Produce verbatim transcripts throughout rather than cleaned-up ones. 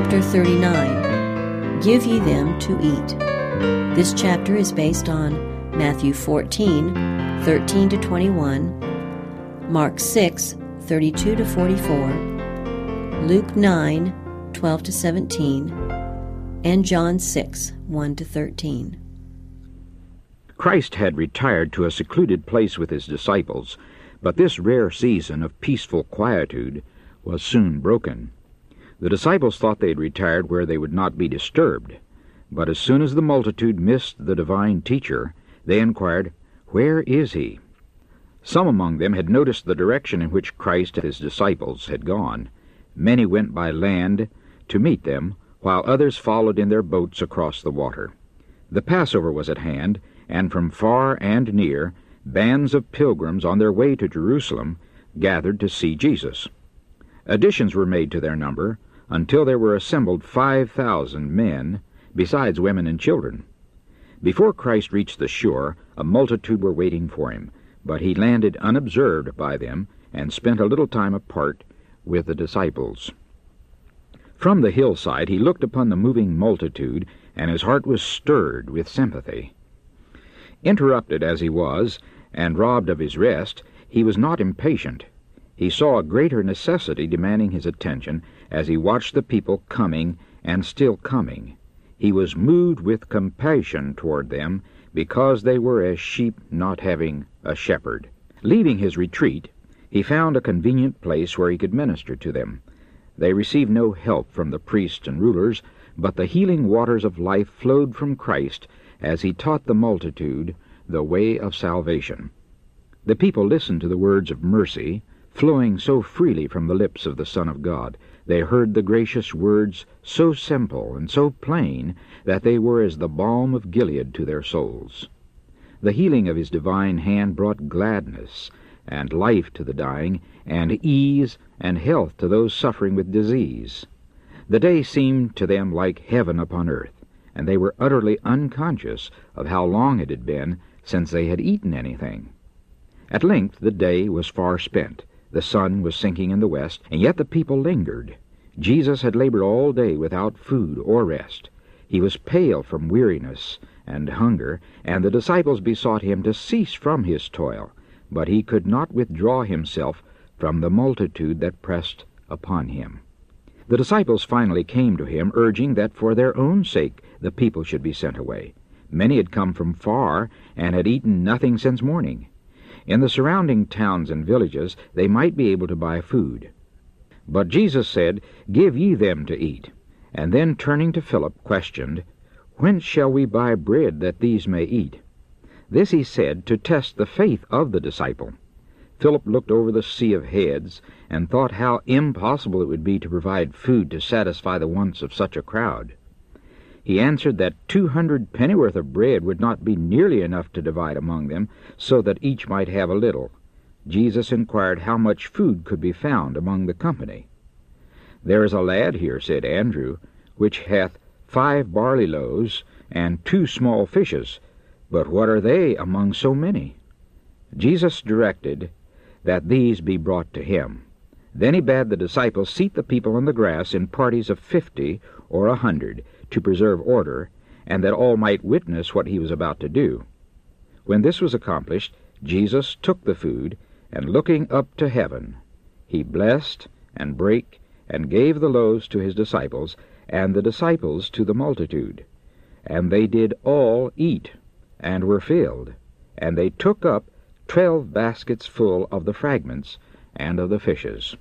chapter thirty-nine, Give Ye Them to Eat. This chapter is based on Matthew fourteen, thirteen to twenty-one, Mark six, thirty-two to forty-four, Luke nine, twelve to seventeen, and John six, one to thirteen. Christ had retired to a secluded place with his disciples, but this rare season of peaceful quietude was soon broken. The disciples thought they had retired where they would not be disturbed, but as soon as the multitude missed the divine teacher, they inquired, "Where is he?" Some among them had noticed the direction in which Christ and his disciples had gone. Many went by land to meet them, while others followed in their boats across the water. The Passover was at hand, and from far and near, bands of pilgrims on their way to Jerusalem gathered to see Jesus. Additions were made to their number, until there were assembled five thousand men, besides women and children. Before Christ reached the shore, a multitude were waiting for him, but he landed unobserved by them, and spent a little time apart with the disciples. From the hillside he looked upon the moving multitude, and his heart was stirred with sympathy. Interrupted as he was, and robbed of his rest, he was not impatient. He saw a greater necessity demanding his attention as he watched the people coming and still coming. He was moved with compassion toward them, because they were as sheep not having a shepherd. Leaving his retreat, he found a convenient place where he could minister to them. They received no help from the priests and rulers, but the healing waters of life flowed from Christ as he taught the multitude the way of salvation. The people listened to the words of mercy, flowing so freely from the lips of the Son of God. They heard the gracious words so simple and so plain that they were as the balm of Gilead to their souls. The healing of his divine hand brought gladness and life to the dying, and ease and health to those suffering with disease. The day seemed to them like heaven upon earth, and they were utterly unconscious of how long it had been since they had eaten anything. At length the day was far spent. The sun was sinking in the west, and yet the people lingered. Jesus had labored all day without food or rest. He was pale from weariness and hunger, and the disciples besought him to cease from his toil, but he could not withdraw himself from the multitude that pressed upon him. The disciples finally came to him, urging that for their own sake the people should be sent away. Many had come from far, and had eaten nothing since morning. In the surrounding towns and villages they might be able to buy food. But Jesus said, "Give ye them to eat," and then turning to Philip, questioned, "Whence shall we buy bread that these may eat?" This he said to test the faith of the disciple. Philip looked over the sea of heads, and thought how impossible it would be to provide food to satisfy the wants of such a crowd. He answered that two hundred pennyworth of bread would not be nearly enough to divide among them, so that each might have a little. Jesus inquired how much food could be found among the company. "There is a lad here," said Andrew, "which hath five barley loaves and two small fishes, but what are they among so many?" Jesus directed that these be brought to him. Then he bade the disciples seat the people on the grass in parties of fifty or a hundred, to preserve order, and that all might witness what he was about to do. When this was accomplished, Jesus took the food, and looking up to heaven, he blessed and brake, and gave the loaves to his disciples, and the disciples to the multitude. And they did all eat, and were filled, and they took up twelve baskets full of the fragments and of the fishes.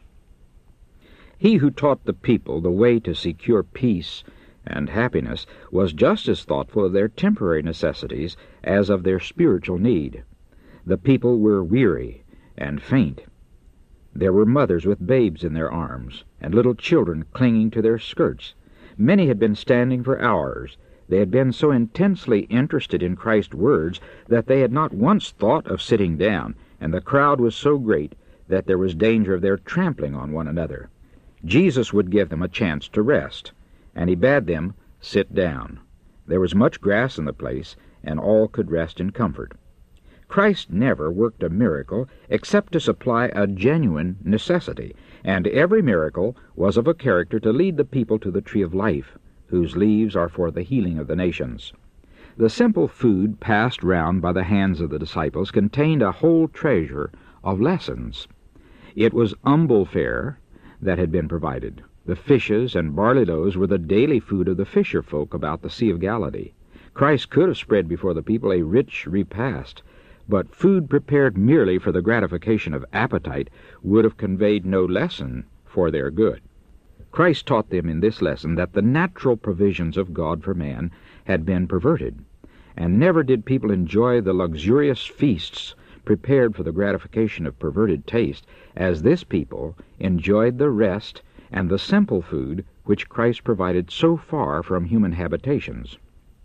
He who taught the people the way to secure peace and happiness was just as thoughtful of their temporary necessities as of their spiritual need. The people were weary and faint. There were mothers with babes in their arms, and little children clinging to their skirts. Many had been standing for hours. They had been so intensely interested in Christ's words that they had not once thought of sitting down, and the crowd was so great that there was danger of their trampling on one another. Jesus would give them a chance to rest, and he bade them sit down. There was much grass in the place, and all could rest in comfort. Christ never worked a miracle except to supply a genuine necessity, and every miracle was of a character to lead the people to the tree of life, whose leaves are for the healing of the nations. The simple food passed round by the hands of the disciples contained a whole treasure of lessons. It was humble fare that had been provided. The fishes and barley loaves were the daily food of the fisher folk about the Sea of Galilee. Christ could have spread before the people a rich repast, but food prepared merely for the gratification of appetite would have conveyed no lesson for their good. Christ taught them in this lesson that the natural provisions of God for man had been perverted, and never did people enjoy the luxurious feasts prepared for the gratification of perverted taste as this people enjoyed the rest and the simple food which Christ provided so far from human habitations.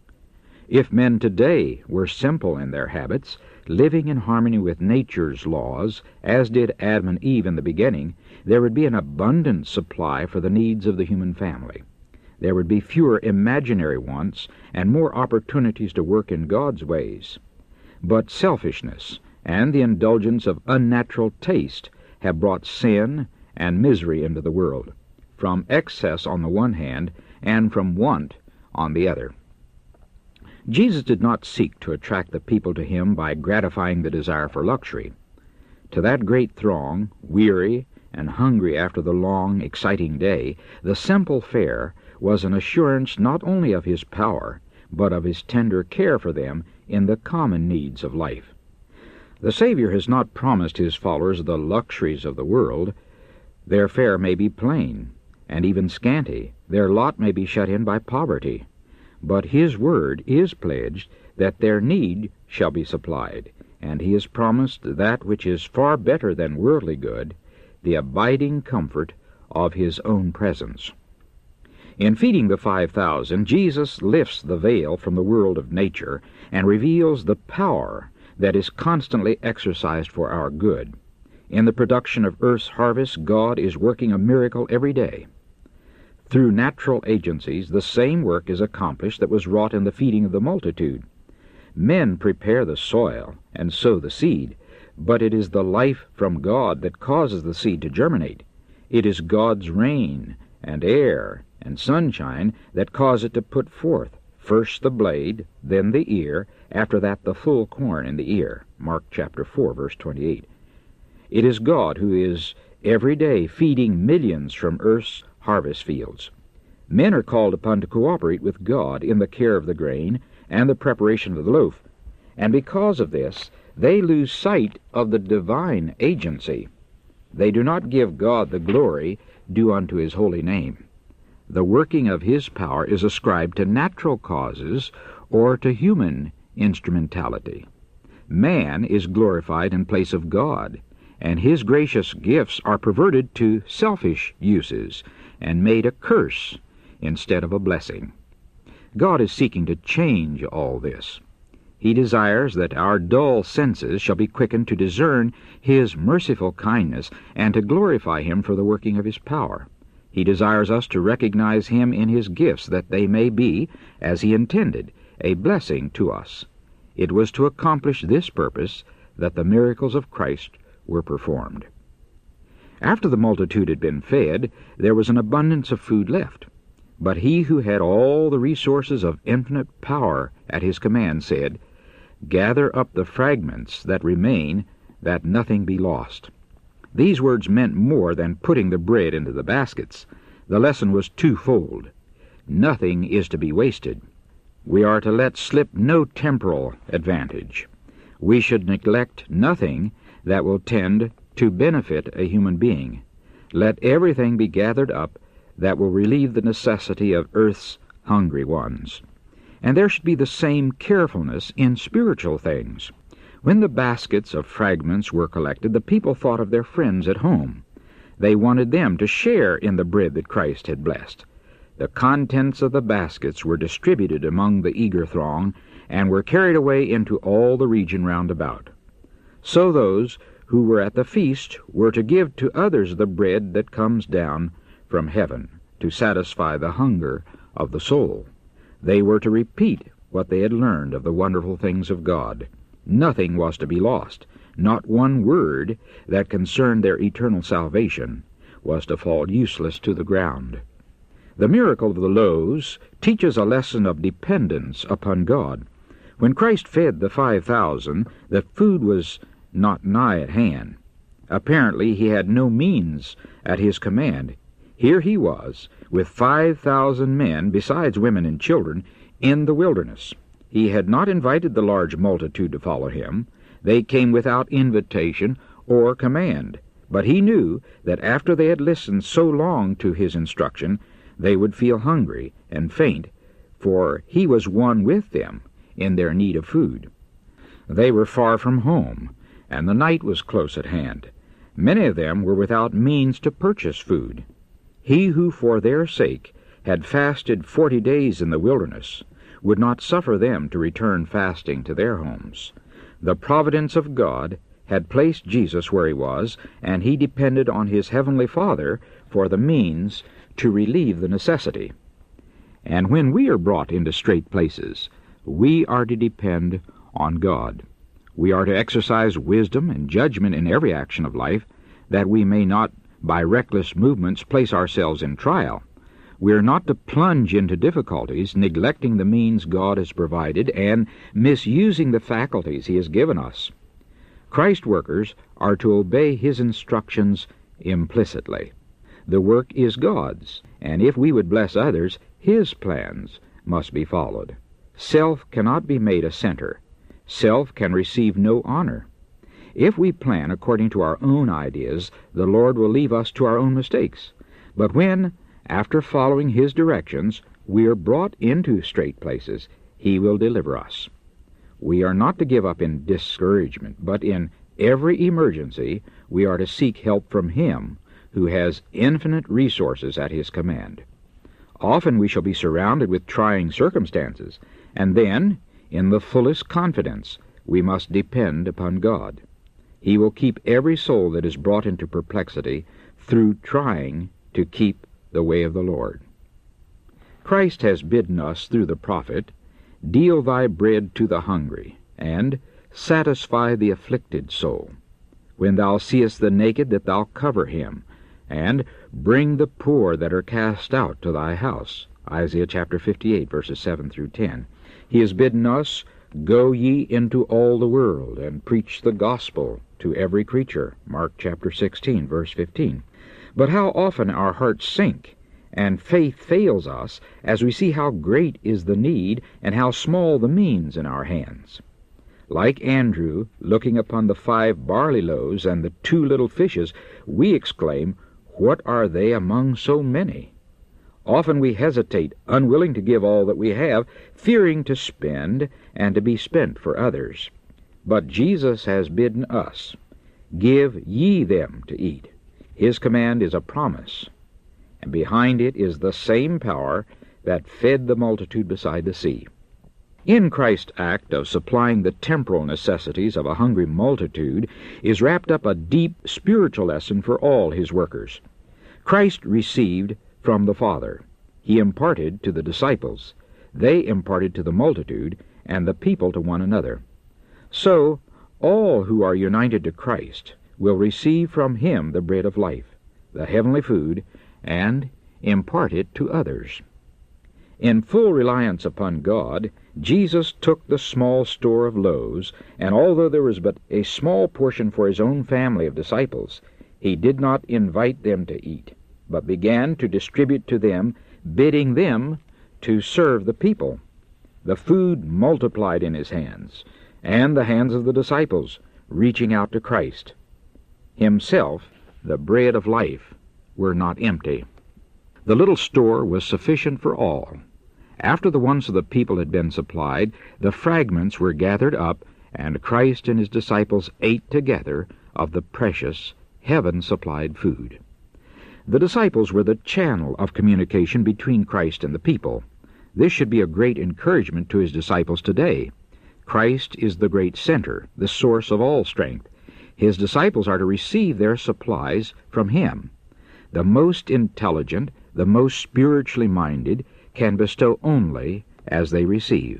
If men today were simple in their habits, living in harmony with nature's laws, as did Adam and Eve in the beginning, there would be an abundant supply for the needs of the human family. There would be fewer imaginary wants and more opportunities to work in God's ways. But selfishness and the indulgence of unnatural taste have brought sin and misery into the world, from excess on the one hand and from want on the other. Jesus did not seek to attract the people to him by gratifying the desire for luxury. To that great throng, weary and hungry after the long, exciting day, the simple fare was an assurance not only of his power, but of his tender care for them in the common needs of life. The Savior has not promised his followers the luxuries of the world. Their fare may be plain, and even scanty. Their lot may be shut in by poverty. But his word is pledged that their need shall be supplied, and he has promised that which is far better than worldly good, the abiding comfort of his own presence. In feeding the five thousand, Jesus lifts the veil from the world of nature and reveals the power that is constantly exercised for our good. In the production of earth's harvest, God is working a miracle every day. Through natural agencies, the same work is accomplished that was wrought in the feeding of the multitude. Men prepare the soil and sow the seed, but it is the life from God that causes the seed to germinate. It is God's rain and air and sunshine that cause it to put forth, first the blade, then the ear, after that the full corn in the ear. Mark chapter four, verse twenty-eight. It is God who is every day feeding millions from earth's harvest fields. Men are called upon to cooperate with God in the care of the grain and the preparation of the loaf, and because of this, they lose sight of the divine agency. They do not give God the glory due unto his holy name. The working of his power is ascribed to natural causes or to human instrumentality. Man is glorified in place of God, and his gracious gifts are perverted to selfish uses and made a curse instead of a blessing. God is seeking to change all this. He desires that our dull senses shall be quickened to discern his merciful kindness and to glorify him for the working of his power. He desires us to recognize him in his gifts, that they may be, as he intended, a blessing to us. It was to accomplish this purpose that the miracles of Christ were performed. After the multitude had been fed, there was an abundance of food left. But he who had all the resources of infinite power at his command said, "Gather up the fragments that remain, that nothing be lost." These words meant more than putting the bread into the baskets. The lesson was twofold. Nothing is to be wasted. We are to let slip no temporal advantage. We should neglect nothing that will tend to benefit a human being. Let everything be gathered up that will relieve the necessity of earth's hungry ones. And there should be the same carefulness in spiritual things. When the baskets of fragments were collected, the people thought of their friends at home. They wanted them to share in the bread that Christ had blessed. The contents of the baskets were distributed among the eager throng and were carried away into all the region round about. So those who were at the feast were to give to others the bread that comes down from heaven to satisfy the hunger of the soul. They were to repeat what they had learned of the wonderful things of God. Nothing was to be lost. Not one word that concerned their eternal salvation was to fall useless to the ground. The miracle of the loaves teaches a lesson of dependence upon God. When Christ fed the five thousand, the food was not nigh at hand. Apparently he had no means at his command. Here he was, with five thousand men, besides women and children, in the wilderness. He had not invited the large multitude to follow him. They came without invitation or command. But he knew that after they had listened so long to his instruction, they would feel hungry and faint, for he was one with them in their need of food. They were far from home, and the night was close at hand. Many of them were without means to purchase food. He who for their sake had fasted forty days in the wilderness would not suffer them to return fasting to their homes. The providence of God had placed Jesus where he was, and he depended on his heavenly Father for the means to relieve the necessity. And when we are brought into strait places, we are to depend on God. We are to exercise wisdom and judgment in every action of life, that we may not, by reckless movements, place ourselves in trial. We are not to plunge into difficulties, neglecting the means God has provided and misusing the faculties he has given us. Christ workers are to obey his instructions implicitly. The work is God's, and if we would bless others, his plans must be followed. Self cannot be made a center. Self can receive no honor. If we plan according to our own ideas, the Lord will leave us to our own mistakes. But when, after following his directions, we are brought into strait places, he will deliver us. We are not to give up in discouragement, but in every emergency we are to seek help from him who has infinite resources at his command. Often we shall be surrounded with trying circumstances, and then, in the fullest confidence, we must depend upon God. He will keep every soul that is brought into perplexity through trying to keep the way of the Lord. Christ has bidden us through the prophet, "Deal thy bread to the hungry, and satisfy the afflicted soul. When thou seest the naked, that thou cover him, and bring the poor that are cast out to thy house." Isaiah chapter fifty-eight, verses seven through ten. He has bidden us, "Go ye into all the world, and preach the gospel to every creature." Mark chapter sixteen, verse fifteen. But how often our hearts sink, and faith fails us as we see how great is the need and how small the means in our hands. Like Andrew, looking upon the five barley loaves and the two little fishes, we exclaim, "What are they among so many?" Often we hesitate, unwilling to give all that we have, fearing to spend and to be spent for others. But Jesus has bidden us, "Give ye them to eat." His command is a promise, and behind it is the same power that fed the multitude beside the sea. In Christ's act of supplying the temporal necessities of a hungry multitude is wrapped up a deep spiritual lesson for all his workers. Christ received from the Father. He imparted to the disciples. They imparted to the multitude, and the people to one another. So, all who are united to Christ will receive from him the bread of life, the heavenly food, and impart it to others. In full reliance upon God, Jesus took the small store of loaves, and although there was but a small portion for his own family of disciples, he did not invite them to eat, but began to distribute to them, bidding them to serve the people. The food multiplied in his hands, and the hands of the disciples, reaching out to Christ. Himself, the bread of life, were not empty. The little store was sufficient for all. After the wants of the people had been supplied, the fragments were gathered up, and Christ and his disciples ate together of the precious, heaven-supplied food. The disciples were the channel of communication between Christ and the people. This should be a great encouragement to his disciples today. Christ is the great center, the source of all strength. His disciples are to receive their supplies from him. The most intelligent, the most spiritually minded, can bestow only as they receive.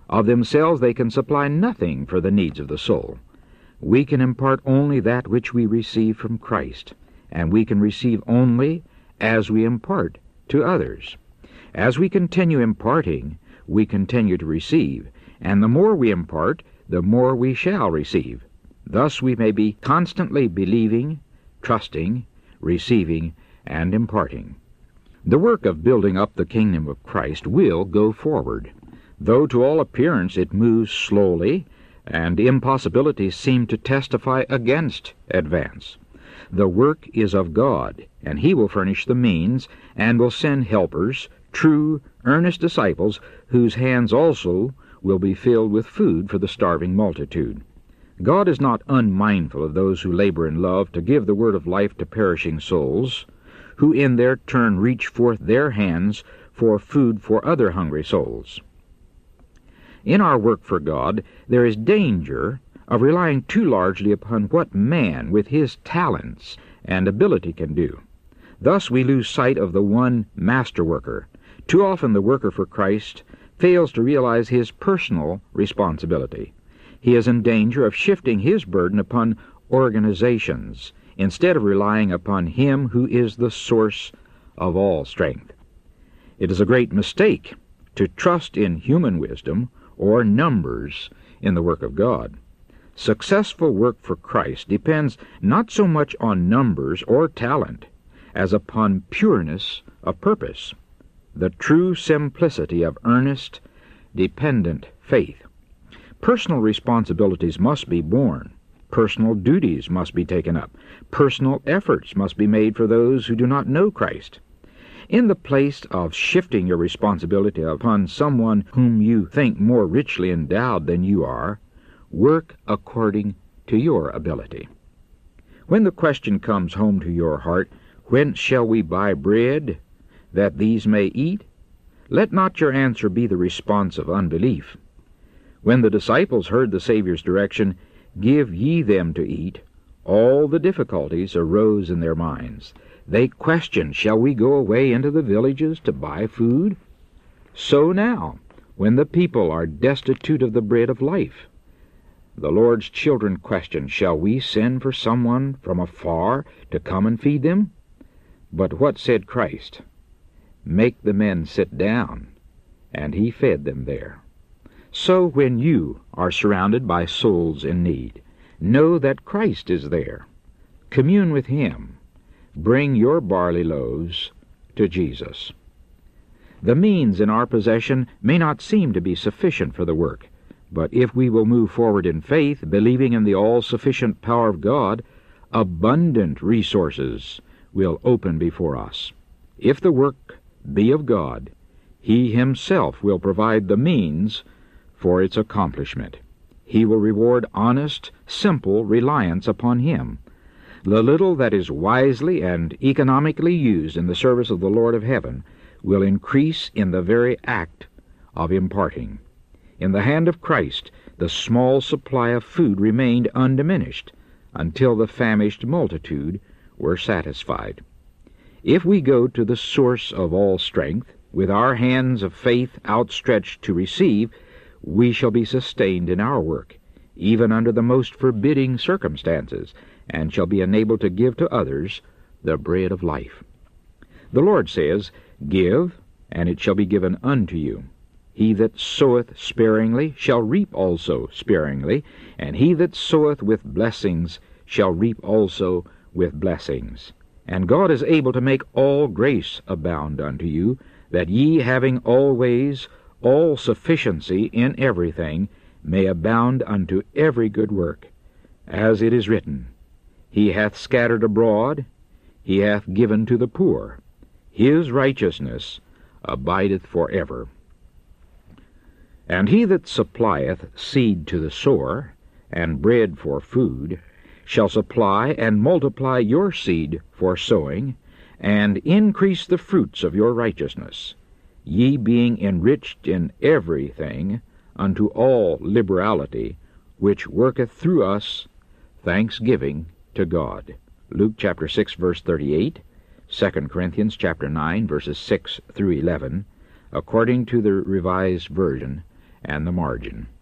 Of themselves they can supply nothing for the needs of the soul. We can impart only that which we receive from Christ, and we can receive only as we impart to others. As we continue imparting, we continue to receive, and the more we impart, the more we shall receive. Thus we may be constantly believing, trusting, receiving, and imparting. The work of building up the kingdom of Christ will go forward, though to all appearance it moves slowly, and impossibilities seem to testify against advance. The work is of God, and He will furnish the means, and will send helpers, true, earnest disciples, whose hands also will be filled with food for the starving multitude. God is not unmindful of those who labor in love to give the word of life to perishing souls, who in their turn reach forth their hands for food for other hungry souls. In our work for God, there is danger of relying too largely upon what man with his talents and ability can do. Thus we lose sight of the one master worker. Too often the worker for Christ fails to realize his personal responsibility. He is in danger of shifting his burden upon organizations instead of relying upon Him who is the source of all strength. It is a great mistake to trust in human wisdom or numbers in the work of God. Successful work for Christ depends not so much on numbers or talent as upon pureness of purpose, the true simplicity of earnest, dependent faith. Personal responsibilities must be borne. Personal duties must be taken up. Personal efforts must be made for those who do not know Christ. In the place of shifting your responsibility upon someone whom you think more richly endowed than you are, work according to your ability. When the question comes home to your heart, "Whence shall we buy bread, that these may eat?" let not your answer be the response of unbelief. When the disciples heard the Savior's direction, "Give ye them to eat," all the difficulties arose in their minds. They questioned, "Shall we go away into the villages to buy food?" So now, when the people are destitute of the bread of life, the Lord's children question, "Shall we send for someone from afar to come and feed them?" But what said Christ? "Make the men sit down," and He fed them there. So when you are surrounded by souls in need, know that Christ is there. Commune with Him. Bring your barley loaves to Jesus. The means in our possession may not seem to be sufficient for the work, but if we will move forward in faith, believing in the all-sufficient power of God, abundant resources will open before us. If the work be of God, He Himself will provide the means for its accomplishment. He will reward honest, simple reliance upon Him. The little that is wisely and economically used in the service of the Lord of heaven will increase in the very act of imparting. In the hand of Christ, the small supply of food remained undiminished until the famished multitude were satisfied. If we go to the source of all strength, with our hands of faith outstretched to receive, we shall be sustained in our work, even under the most forbidding circumstances, and shall be enabled to give to others the bread of life. The Lord says, "Give, and it shall be given unto you. He that soweth sparingly shall reap also sparingly, and he that soweth with blessings shall reap also with blessings. And God is able to make all grace abound unto you, that ye, having always all sufficiency in everything, may abound unto every good work. As it is written, He hath scattered abroad, He hath given to the poor. His righteousness abideth forever. And he that supplieth seed to the sower, and bread for food, shall supply and multiply your seed for sowing, and increase the fruits of your righteousness, ye being enriched in everything unto all liberality, which worketh through us thanksgiving to God. Luke chapter six, verse thirty-eight, Second Corinthians chapter nine, verses six through eleven, according to the Revised Version, and the margin.